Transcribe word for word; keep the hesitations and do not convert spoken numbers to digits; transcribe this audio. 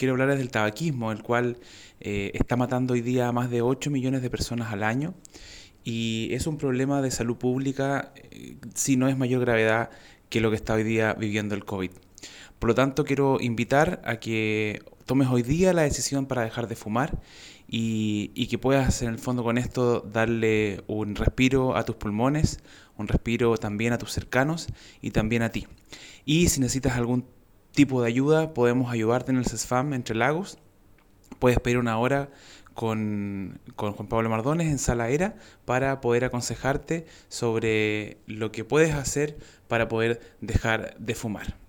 quiero hablarles del tabaquismo, el cual eh, está matando hoy día a más de ocho millones de personas al año y es un problema de salud pública eh, si no es mayor gravedad que lo que está hoy día viviendo el COVID. Por lo tanto, quiero invitar a que tomes hoy día la decisión para dejar de fumar y, y que puedas en el fondo con esto darle un respiro a tus pulmones, un respiro también a tus cercanos y también a ti. Y si necesitas algún tipo de ayuda, podemos ayudarte en el CESFAM Entre Lagos. Puedes pedir una hora con, con Juan Pablo Mardones en Sala Era para poder aconsejarte sobre lo que puedes hacer para poder dejar de fumar.